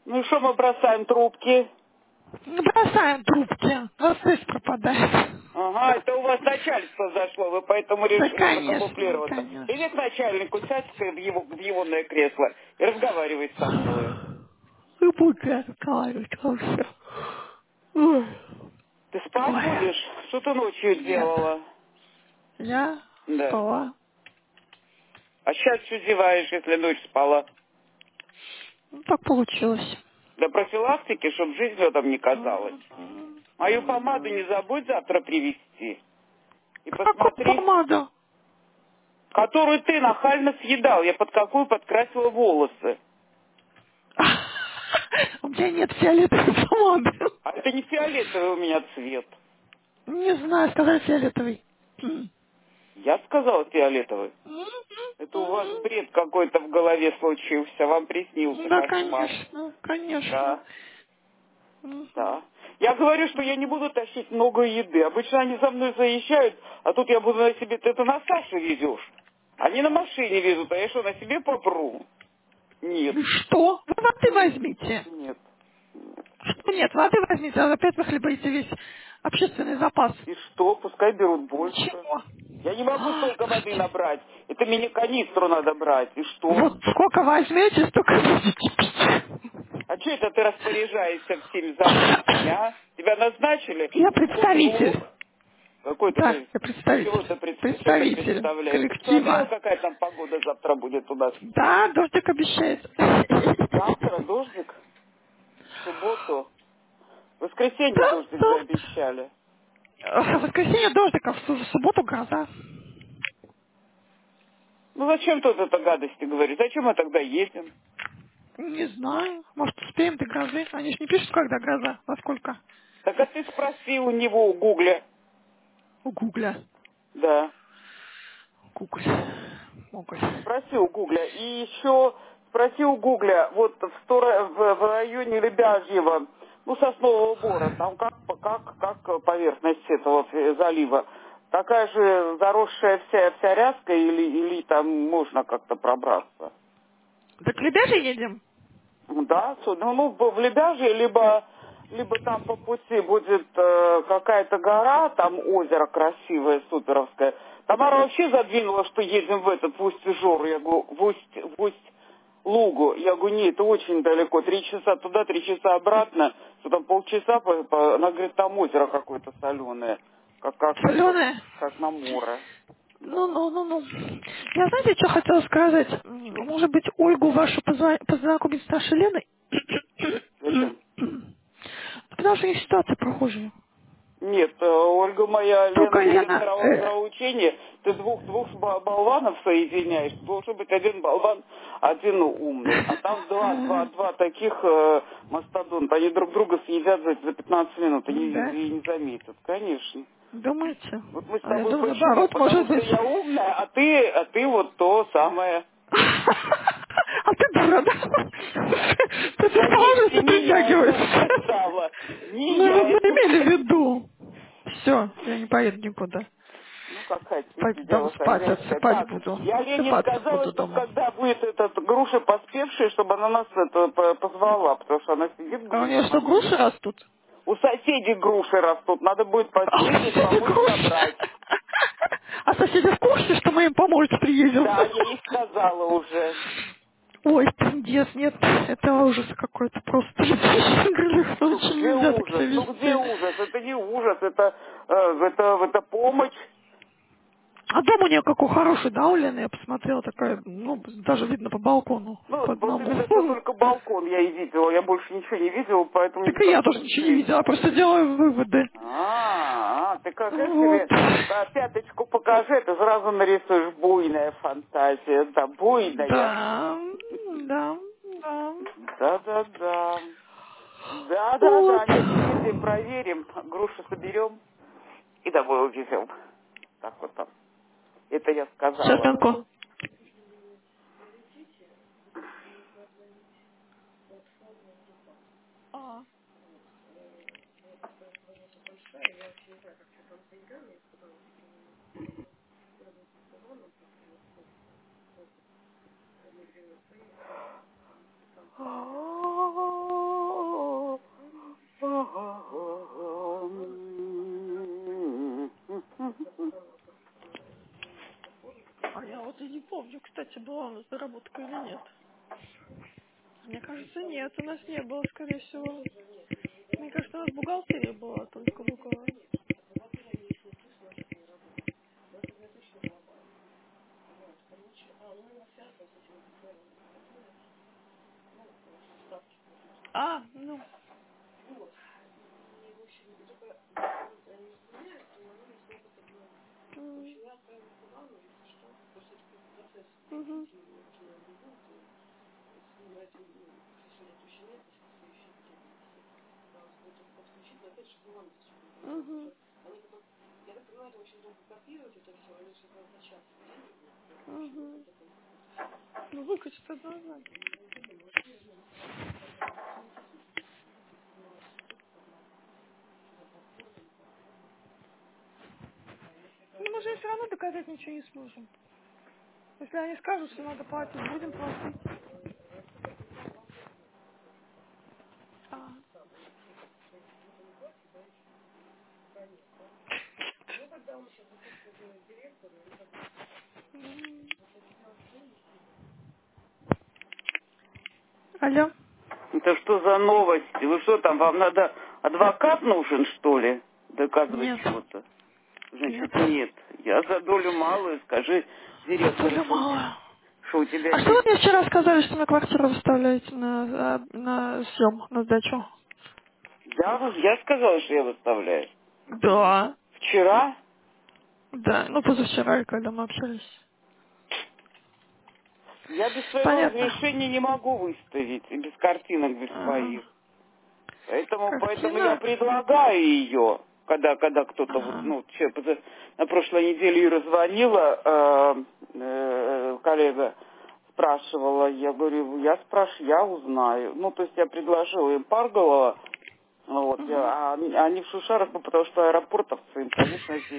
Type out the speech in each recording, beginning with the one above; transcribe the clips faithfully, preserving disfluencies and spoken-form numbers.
Ну и что мы бросаем трубки? Не бросаем трубки, а связь пропадает. Ага, это у вас начальство зашло, вы поэтому Да, решили конечно, закамуфлироваться. Иди конечно. к начальнику, сядь в его, в егоное кресло и разговаривай со мной. И буду я разговаривать вообще. Ой. Ты спать Ой. будешь? Что ты ночью Нет. делала? Я Да. спала. А сейчас что зеваешь, если ночь спала? Ну, так получилось. Для профилактики, чтобы жизнь рядом не казалась. М, Мою помаду м. не забудь завтра привезти. И Какую посмотри, помаду? которую ты нахально съедал. Я под какую подкрасила волосы. У меня нет фиолетовой помады. А это не фиолетовый у меня цвет. Не знаю, сказать фиолетовый. М. Я сказала фиолетовый. Это у вас бред какой-то в голове случился. Вам приснился Да, кошмар. конечно, конечно. Да, Мгм. да. Я говорю, что я не буду тащить много еды. Обычно они за мной заезжают, а тут я буду на себе... Ты это на Сашу везешь. Они на машине везут, а я что, на себе попру? Нет, И что? Вы воды возьмите. нет. Что нет, воды возьмите, а опять вы хлебаете весь общественный запас. И что? Пускай берут больше. Ничего. Я не могу А, столько воды слушайте, набрать. Это мне канистру надо брать. И что? вот сколько возьмете, столько будете пить. А что это ты распоряжаешься всеми заботами, а? Тебя назначили Я представитель. физрук? Какой ты Да, пред- я Чего представитель. ты, пред- что ты Представитель представляешь? Ты смотрела, коллектива. какая там погода завтра будет у нас? Да, дождик обещает. Завтра дождик? В субботу? В воскресенье Да, дождик завтра. заобещали. В воскресенье дождик, а в су- в субботу гроза. Ну зачем тут это гадости говорить? Зачем мы тогда едем? Не знаю. Может, успеем до грозы. Они ж не пишут, когда гроза. Во сколько? Так а ты спроси у него, у Гугля. У Гугля. Да. Гугль. Гугль. Спроси у Гугля. И еще спроси у Гугля, вот в, стора- в, в районе Лебяжьего, ну, Соснового Бора, там как, как, как поверхность этого э, залива? Такая же заросшая вся, вся ряска или, или там можно как-то пробраться? Так Лебяжий едем? Да, су- ну, ну, в Лебяжье, либо, либо там по пути будет э, какая-то гора, там озеро красивое, суперовское. Тамара вообще задвинула, что едем в этот, в Усть-Жор, я говорю, в Усть, в Усть-Лугу. Я говорю, нет, это очень далеко, три часа туда, три часа обратно, что там полчаса, по- по- она говорит, там озеро какое-то соленое, как, как, это, Соленая? как на море. Ну, Да. ну, ну, ну. Я знаете, что хотела сказать? М, Может быть, Ольгу вашу позва- познакомить с нашей Леной? Зачем? Потому что у них ситуация похожая. Нет, э, Ольга моя, Только Лена Лена... директора э, нравоучения, ты двух, двух ба- болванов соединяешь, должен быть один болван, один умный, а там два, два, два таких э, мастодонта, они друг друга съедят за, за пятнадцать минут и не, Да, и не заметят, конечно. думаете? Вот мы с А я тобой думаю, почему? наоборот, Потому может что быть. я умная, а ты, а ты вот то самое. А ты дура, да? Ты Заметьте, предположительно не я это притягиваешься. сказала, не Ну, я вы это имели в сказала. виду. Все, я не поеду никуда. Ну, как хотите, Пойду дома дело спать, хозяйское. отсыпать Так, буду. я Лене Отсыпаться сказала, буду что дома. когда будет этот груша поспевшая, чтобы она нас это по- позвала, потому что она сидит А у нее что, грустно. груши растут? У соседей груши растут, надо будет А у съездить, соседей помочь груши? собрать. А соседи в курсе, что мы им помочь приедем? Да, я ей сказала уже. Ой, пиздец, нет, это ужас какой-то просто. Ну Лучше где нельзя так ужас? себя Ну где вести. ужас? Это не ужас, это, э, это, это помощь. А дом у нее какой хороший, да, у Лены? Я посмотрела, такая, ну, даже видно по балкону, Ну, по вот после одному. вида, что только балкон я и видела, я больше ничего не видела, поэтому не Так и я знаю, тоже что ничего не здесь. видела, я просто делаю выводы. А, а, ты как это Вот. себе а, пяточку покажи, ты сразу нарисуешь буйная фантазия, да, буйная. Да, да, да. Да-да-да. Вот. Да-да-да, нет, съездим, проверим, груши соберем и домой увезем. Так вот там. Это я Сейчас, сказала. Ленко. кстати, была у нас доработка или нет? Мне кажется, нет, у нас не было, скорее всего. Мне кажется, у нас бухгалтерия была только луковая. А, ну. М. Мгм. Мгм. Мгм. Ну, выкачать должна. Ну, мы же все равно доказать ничего не сможем. Если они скажут, что надо платить, будем платить. А. М. Алло? Это что за новости? Вы что там, вам надо адвокат нужен, что ли? Доказывать Нет. чего-то? Нет. Значит, нет. Я за долю малую, скажи директору, Доля что у тебя, мало. что у тебя А что вы здесь... мне вчера сказали, что на квартиру выставляете на, а, на съем, на сдачу? Да, вот я сказала, что я выставляю. Да. Вчера Да, ну позавчера, когда мы общались. я без своего Понятно. разрешения не могу выставить, и без картинок, без Ага. своих. Поэтому, поэтому я Картина. предлагаю ее, когда, когда кто-то, вот, Ага. ну, че- поза- на прошлой неделе Ира звонила, э, э, коллега спрашивала, я говорю, я спрашиваю, я узнаю. Ну, то есть я предложила им Парголова, вот, Мгм. я- а они, они в Шушарах, ну, потому что аэропортовцы, им, конечно, здесь...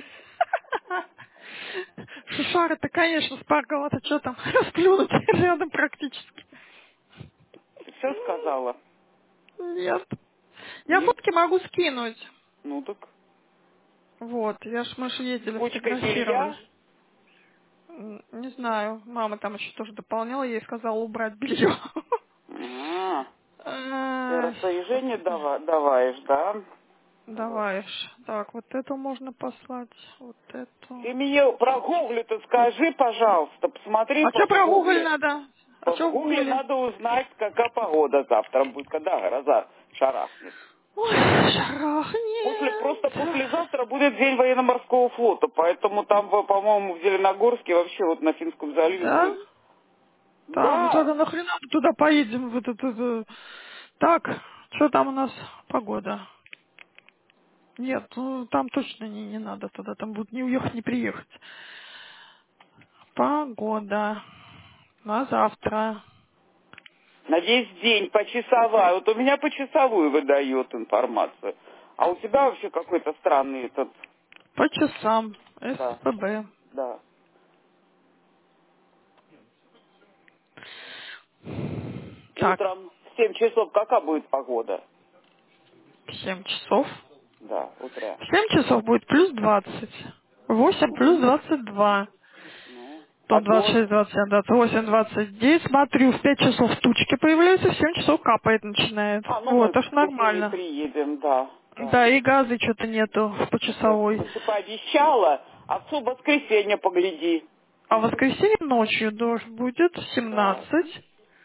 Шушара-то, конечно, спаргала-то что там, расплюнуть рядом практически. Ты все сказала? Нет. Я Нет? фотки могу скинуть. Ну, так Вот, я ж мы ж ездили, кучка белья? фотографировались. М, Не знаю, мама там еще тоже дополняла, я ей сказала убрать белье. А, ты Ай, распоряжение господи. дава- даваешь, да? Вот. Давай ж. Так, вот эту можно послать, вот эту. Ты мне про Гугле-то скажи, пожалуйста, посмотри А по что в про Google Гугле. надо? А По в что в Гугле Гугле? надо узнать, какая погода завтра будет, когда гроза шарахнет. Ой, После, шарахнет. просто послезавтра будет день военно-морского флота, поэтому там, в- по-моему, в Зеленогорске, вообще вот на Финском заливе Да? будет. Да, ну Да, тогда нахрена мы туда поедем? Вот это, это. Так, что там у нас погода? Нет, ну там точно не, не надо туда, там будет не уехать, не приехать. Погода на завтра. на весь день, почасовая. Вот у меня почасовую выдает информацию. А у тебя вообще какой-то странный этот... По часам. Да, СПБ. да. Так, Утром в семь часов какая будет погода? семь часов. Да, утра. В семь часов будет плюс двадцать. Восемь плюс двадцать два. Ну, а Потом двадцать дождь? шесть, двадцать семь, двадцать восемь, двадцать девять. Смотрю, в пять часов тучки появляются, в семь часов капает начинает. А, ну Вот, мы аж до семи нормально. приедем, да, да. Да, и газы что-то нету по Вот, часовой. вот ты пообещала, а в воскресенье погляди. А в воскресенье ночью дождь будет Да. семнадцать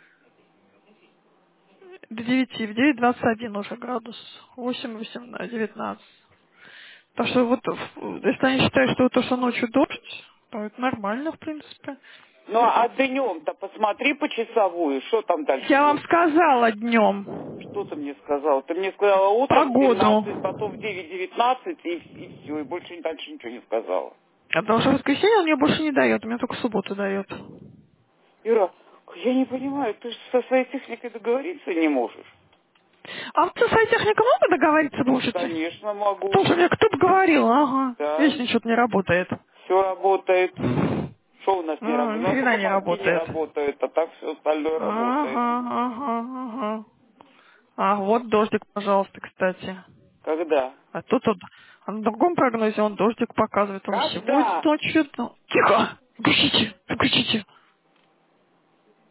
до девяти, в девять двадцать один уже градус, восемь восемнадцать, девятнадцать. Так что вот, в- если они считают, что то, что ночью дождь, то это нормально, в принципе. Ну, а днем-то посмотри по часовую, что там дальше Я вам будет. сказала Что днем ты мне сказал? Ты мне сказала утром погоду. семнадцать, потом в девять девятнадцать и, и все, и больше дальше ничего не сказала. А потому что в воскресенье он мне больше не дает, у меня только в субботу дает. Ира, я не понимаю, ты же со своей техникой договориться не можешь. А вы со своей техникой много договориться можете? Конечно, могу. Тоже мне кто-то говорил, ага, Да, вечно что-то не работает. все работает. Что у нас не А, работает? У ни нас хрена только не мозги не работает. работают, а так все остальное работает. Ага, ага, ага. А, вот дождик, пожалуйста, кстати. Когда? А тут вот, а на другом прогнозе он дождик показывает. Он и сегодня Когда? ночью... ну, Тихо! Выключите! Выключите!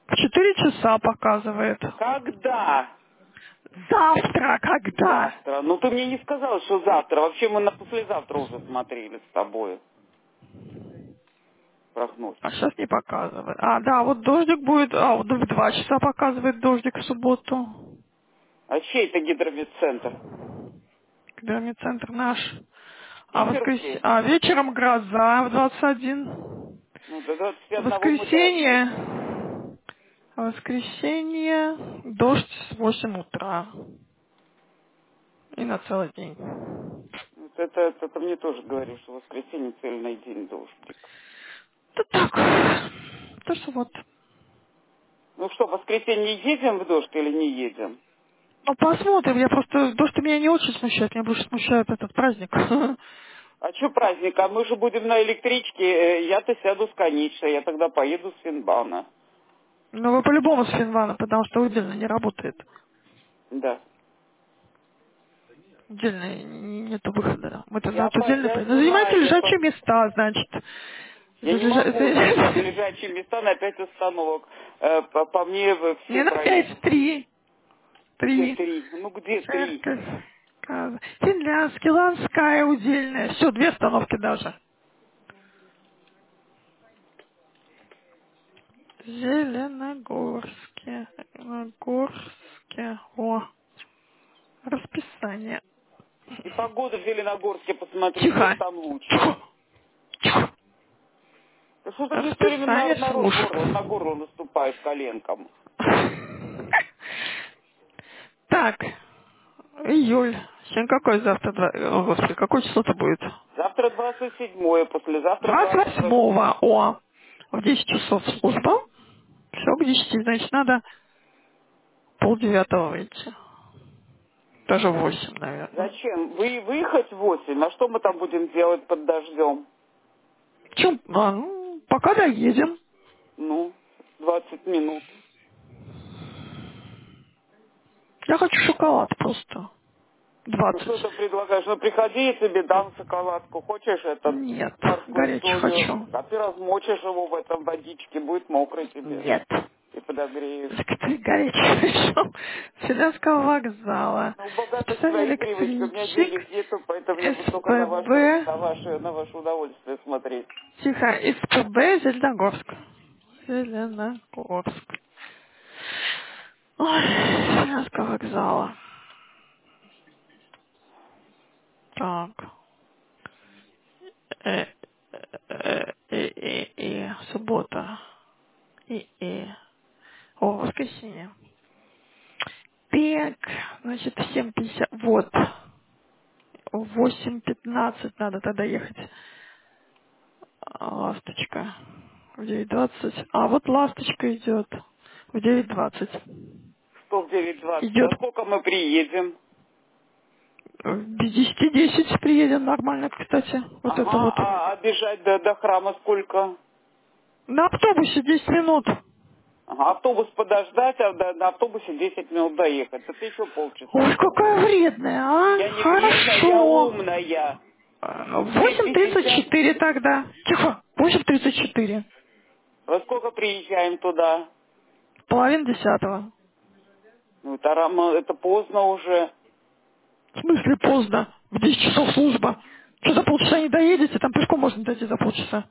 В четыре часа показывает. Когда? Завтра когда? Завтра. Ну ты мне не сказал, что завтра. Вообще мы на послезавтра уже смотрели с тобой прогноз. А сейчас не показывает. А, да, вот дождик будет, а вот в два часа показывает дождик в субботу. А чей это гидромедцентр? Гидромедцентр наш. А, воскрес... Питерский? а вечером гроза в двадцать один. Ну, до двадцати одного мы дожили. Воскресенье. Воскресенье. Дождь с восемь утра. И на целый день. Вот это, это, это мне тоже говоришь, что в воскресенье цельный день дождик. Да так. То, что вот. Ну что, в воскресенье едем в дождь или не едем? Ну, посмотрим. Я просто... Дождь меня не очень смущает. Меня больше смущает этот праздник. А что праздник? А мы же будем на электричке. э, Я-то сяду с конечной. Я тогда поеду с Финбана. Ну, вы по-любому с Финвана, потому что удельно не работает. Да. Удельно нету выхода. Мы-то Я, за по, удельно... я Ну, занимайте знаю, я, по, лежачие места, значит. я За не могу занимать лежа- лежачие места на пять остановок. Э, По, по мне вы Не все на проедут. пять, три. Где Три. три? Ну где три? Церковь. Каза- Финляндский, Ланская, удельная. Все, две остановки даже. Зеленогорске. Зеленогорске. О, расписание. И погода в Зеленогорске, посмотри, чем Тихо. там лучше. Тихо. Тихо. Да что ты мне все время на, Расписание на рот слушай. горло, на горло наступаешь коленком? Так, июль. Сегодня какой завтра? два- О, Господи, какое число-то будет? Завтра двадцать седьмое, послезавтра двадцать двадцать восьмое. восьмого. О, в десять часов служба. Все, к десяти, значит, надо полдевятого выйти. Даже в восемь, наверное. Зачем? Вы, выехать в восемь? А что мы там будем делать под дождем? Чем? А, ну, пока доедем. Ну, двадцать минут. Я хочу шоколад просто. Ну что Двадцать. ты предлагаешь? Ну приходи, я тебе дам шоколадку. Хочешь этот Нет, морскую горячий солью? хочу. А ты размочишь его в этом водичке, будет мокрый тебе. Нет. И подогреешь. Так ты горячий пришел с Финляндского вокзала. Ну, у богатых Специальный свои привычки. У меня электричек. денег нету, поэтому я буду только на ваше, на СПБ. ваше, на ваше удовольствие смотреть. Тихо. СПБ Зеленогорск. Зеленогорск. Ой, Финляндского вокзала. Так. Э, э, э, э, э, суббота. И, и. О, воскресенье. Так, значит, в семь пятьдесят. Вот. В восемь пятнадцать надо тогда ехать. А, Ласточка. В девять двадцать. А вот ласточка идет. В девять двадцать. Что в девять двадцать? Идет. Во сколько мы приедем? В десять десять приедем нормально, кстати. Вот это Ага, вот. а, а бежать до, до храма сколько? На автобусе десять минут. Ага, автобус подождать, а до- на автобусе десять минут доехать. Это еще полчаса Ой, будет. какая вредная, а? Я не вредная, я Хорошо. умная. В семь Восемь тридцать пятьдесят. четыре тогда. Тихо. Восемь тридцать четыре. Во сколько приезжаем туда? Половина десятого. Ну, это, рано- это поздно уже. В смысле поздно? В десять часов служба. Что, за полчаса не доедете? Там пешком можно дойти за полчаса.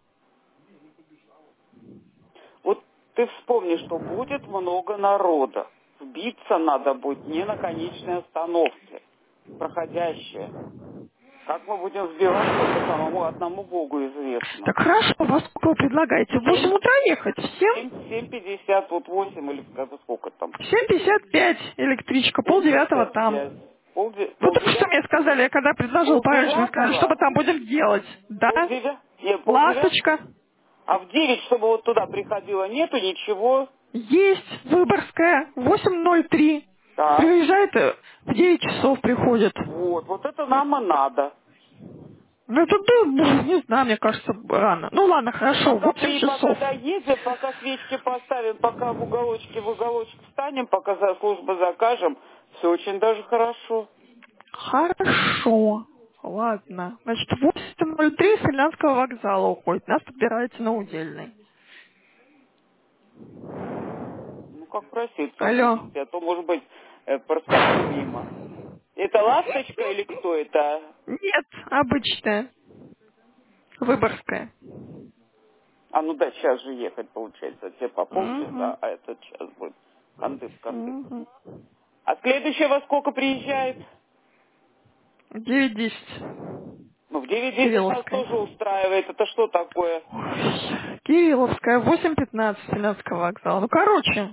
Вот ты вспомни, что будет много народа. Сбиться надо будет не на конечной остановке, проходящая. Как мы будем сбиваться, это самому одному Богу известно. Так хорошо, во сколько вы предлагаете? В восемь Семь, утра ехать? В семь? семь, семь пятьдесят, вот восемь или как- сколько там? В семь пятьдесят пять электричка, Семь полдевятого пятьдесят там. пять. Полде, Вы только что полдевят, мне сказали, я когда предложил пораньше, вы сказали, что мы полдевятого? там будем делать. Да? Полдевят? Нет, полдевят. Ласточка. А в девять, чтобы вот туда приходило, нету ничего. Есть. Выборгская. восемь ноль три. Так, Приезжает, э, в девять часов приходит. вот, вот это нам и надо. Ну, это, да, ну, не знаю, мне кажется, рано. Ну, ладно, хорошо, Пока, восемь при, пока часов. доедем, пока свечки поставим, пока в уголочке в уголочек встанем, пока за службу закажем, все очень даже хорошо. Хорошо. Ладно. Значит, восемь ноль три с Финляндского вокзала уходит. Нас подбираете на удельный. как просить, Алло. а то, может быть, э, проскочу мимо. Это ласточка или кто это? Нет, обычная. Выборгская. А ну да, сейчас же ехать, получается, тебе по полчаса, Угу. а этот час будет кандык-кандык. Угу. А следующая во сколько приезжает? девять десять. Ну, в девять десять нас Кирилловская. тоже устраивает. Это что такое? Ой, Кирилловская, восемь пятнадцать Финляндского вокзала. Ну, короче.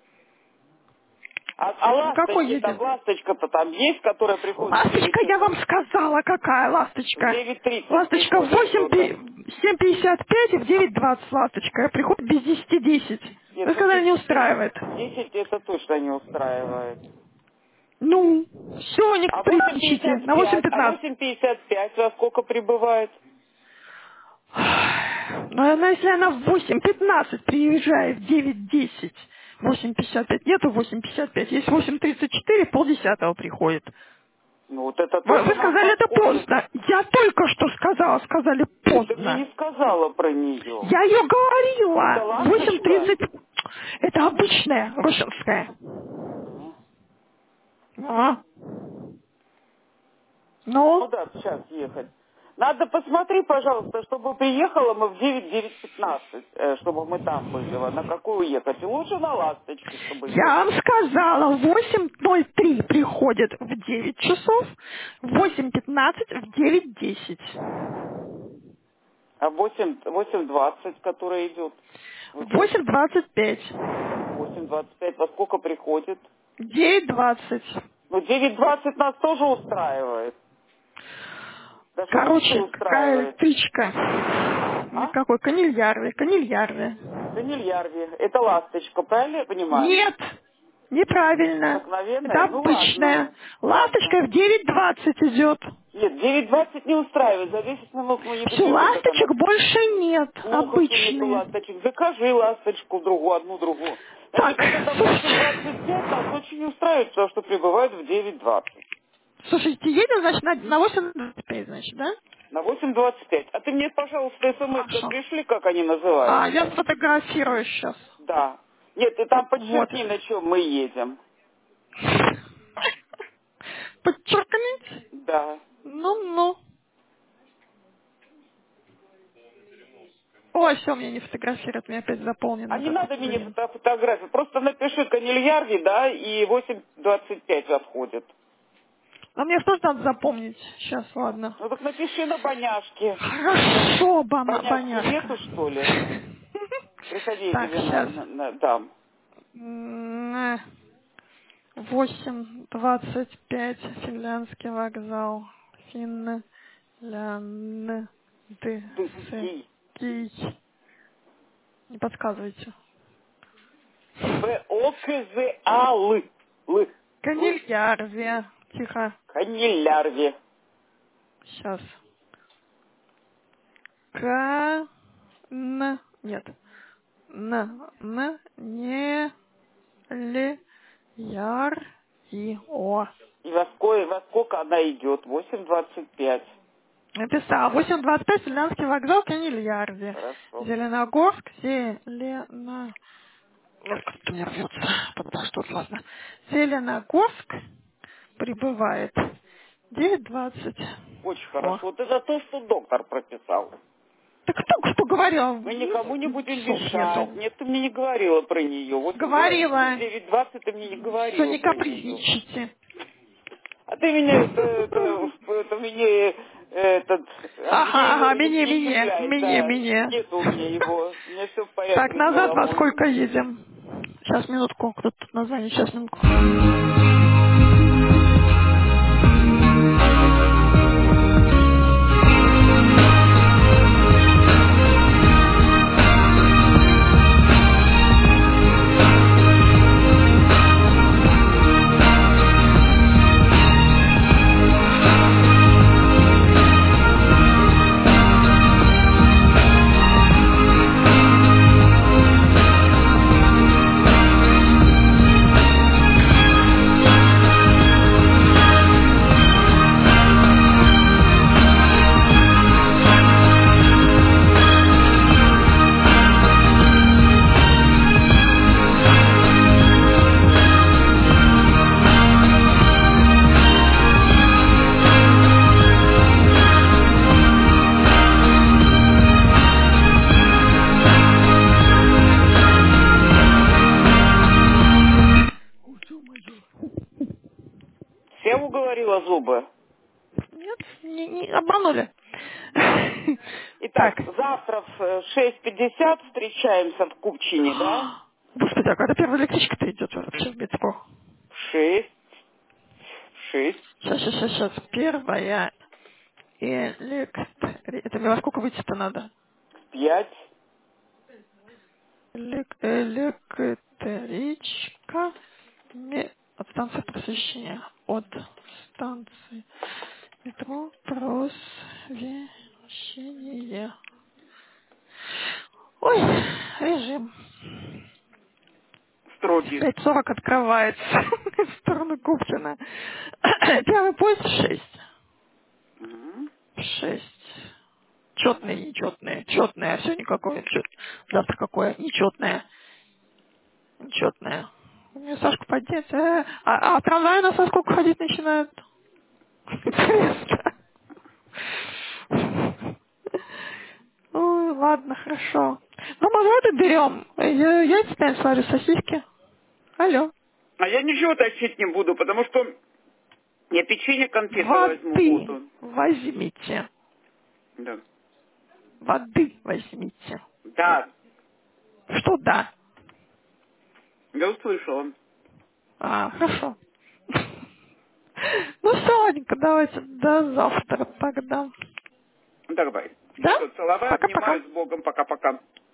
А, а На какой ласточки, там едем? ласточка-то там есть, которая приходит в девять Ласточка, я часов? вам сказала, какая В ласточка. девять тридцать Ласточка в приходит кто-то. семь пятьдесят пять и в девять двадцать ласточка. Приходит без десяти десять. Нет, Вы ну сказали, не десять, устраивает. десять это точно не устраивает. Ну, все, не А восемь капризничайте. пятьдесят На восемь пять, а пятнадцать. восемь пятьдесят пять во сколько прибывает? Но она, если она в восемь пятнадцать приезжает в девять десять, восемь пятьдесят пять, нету восемь пятьдесят пять, есть восемь тридцать четыре, полдесятого приходит. Ну вот это Вы, тоже вы нам сказали, это подходит. поздно. Я только что сказала, сказали Нет, ты мне поздно. не сказала про нее. Я ее Это говорила. восемь ласточка? тридцать. Это обычная рушинская. А. А. Ну Ну, да, сейчас ехать. Надо посмотри, пожалуйста, чтобы приехала мы в девять девять пятнадцать, э, чтобы мы там были. А на какую уехать? И лучше на ласточке, чтобы я ехать. вам сказала, в восемь ноль три приходит в девять часов, в восемь пятнадцать в девять десять. А восемь, восемь двадцать, которая идет. восемь двадцать пять. восемь двадцать пять во сколько приходит? девять двадцать. Ну, девять двадцать нас тоже устраивает. Да что значит Короче, какая устраивает? электричка? А? Никакой, канильярви, канильярви. Канильярви. Это ласточка, правильно я понимаю? Нет, неправильно. Обыкновенная? Это Ну обычная. ладно. Ладно. Ласточка в девять двадцать идет. Нет, девять двадцать не устраивает. За десять минут мы не Все, добежим до ласточек конца. больше нет. Плохо, что нету Обычные. ласточек. Закажи ласточку другую, одну другую. Так, Значит, вот это восемь двадцать пять нас очень устраивает, потому что прибывает в девять двадцать. слушайте, едем, значит, на, на восемь двадцать пять, значит, да? На восемь двадцать пять. А ты мне, пожалуйста, смс-ка Хорошо. пришли, как они А, называются? я сфотографирую сейчас. Да. Нет, ты там Вот. подчеркни, на чем мы едем. Подчеркнуть? Да. Ну-ну. Ой, все, мне не фотографируют, мне опять заполнено. А не какое-то надо мне время. фото фотографию. Просто напиши канильярди, да, и восемь двадцать пять заходит. А мне тоже надо запомнить. Сейчас, ладно. Ну так напиши на боняшке. Хорошо, бама, Боняшки боняшка. нету, что ли? Приходи, я Так, тебе на, сейчас. на- на- дам. восемь двадцать пять, финляндский вокзал. Финляндский. Ты, Не подсказывайте. Б О К З А Л. Л. Л. Канильярви. Тихо. Канилярви. Сейчас. К... Н... Нет. Н... Н... Не... Л... Яр... И... О. И во сколько, во сколько она идет? восемь двадцать пять. Написал. восемь двадцать пять, Финляндский вокзал, Канильярви. Хорошо. Зеленогорск, Зелена... Ой, как-то мне рвется. Потому что ладно. Зеленогорск прибывает девять двадцать. Очень О. хорошо. Вот это то, что доктор прописал. Так кто что говорил? Мы никому не будем Слов мешать. нету. Нет, ты мне не говорила про нее. Вот Говорила. девять двадцать ты мне не Все, говорила не про нее. капризничайте. А ты меня, это, это, это меня, этот, Ага, ага, обвинение мне, не мне, удивляет, мне, да. мне. Нет у меня его. У меня все в порядке Так, с назад во головой. сколько едем? Сейчас, минутку. Кто-то тут название, сейчас, минутку. Я уговорила зубы. Нет, не, не обманули. Итак, Так. завтра в шесть пятьдесят встречаемся в Купчине, да? Господи, а когда первая электричка-то идет вообще в метро? В шесть. В шесть. Сейчас, сейчас, сейчас, сейчас. Первая электри... Это мне во сколько выйти-то надо? В пять. Элек... Электричка ме- от станции просвещения. От станции метро просвещение. Ой, режим. Строгий. пять сорок открывается в сторону Купчино. Первый поезд в шесть. Угу. В шесть. Четные, нечетные. Четное, все никакое. Чет... Завтра какое? Нечетное. Нечетное. Мне Сашку поднять. А, а, а трамвай у нас во сколько ходить начинают? Интересно. Ой, ладно, хорошо. Ну, мы воду берем. Я, я теперь сварю сосиски. Алло. А я ничего тащить не буду, потому что я печенье, конфеты возьму Воды буду. возьмите. Да. Воды возьмите. Да, Что да? я услышала. А, хорошо. Ну все, ладненько, давайте до завтра тогда. Давай. Да? Все, целоваю, Пока-пока. обнимаю, с Богом, пока-пока.